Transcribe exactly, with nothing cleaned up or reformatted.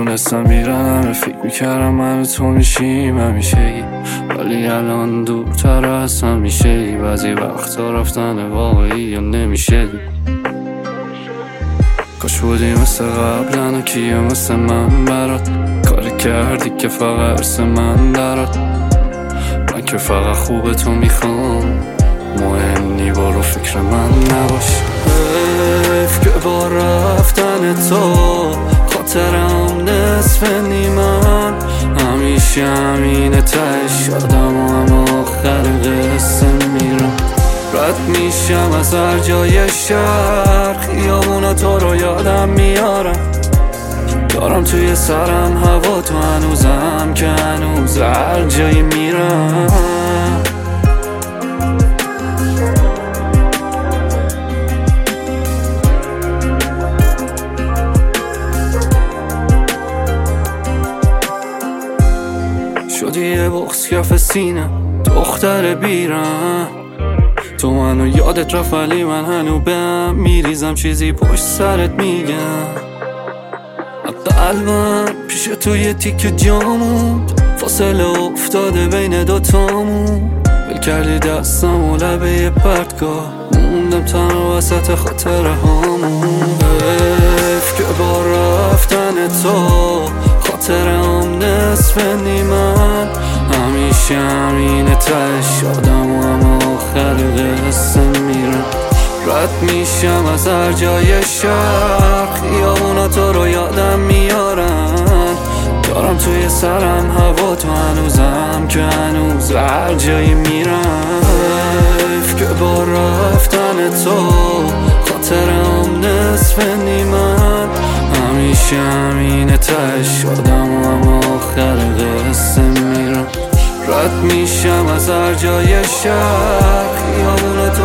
میدونستم میرم همه فکر میکردم من و تو میشیم همیشگی، ولی الان دورتر از همیشگی. بعضی وقتا رفتن واقعی یا نمیشه. کاش بودی مثل قبلن و کیه مثل من برات کاری کردی که فقط ارس من درات. من که فقط خوب تو میخوام، مهم نی برو فکر من نباش. حیف که با رفتن تو خاطرم نصف نیمن، همیشه همینه تش آدم و هم آخر قصه میرم. رد میشم از هر جای شهر، خیابونا تو رو یادم میارم. دارم توی سرم هوا تو هنوزم که هنوز هر جایی میرم. شدی یه بغض کف سینه دختر بیرم، تو منو یادت رفت ولی من هنو به هم میریزم. چیزی پشت سرت میگم، قلبم پیش تو یه تیک جامون، فاصله افتاده بین دوتامون. ول کردی دستم و لبه یه پرتگاه، موندم تنها وسط خاطره هامون. حیف که با رفتن تو خاطرم نصف نیمن، همیشه همینه تش آدم و هم آخر قصه میرم. رد میشم از هر جای شهر، خیابونا تو رو یادم میارن. دارم توی سرم هوا تو هنوزم که هنوز هر جایی میرم. حیف که با رفتن تو خاطرم نصف نیمن، همیشه همینه تش آدم و هم آخر قصه میرم. رد میشم از هر جای شهر، خیابونا تو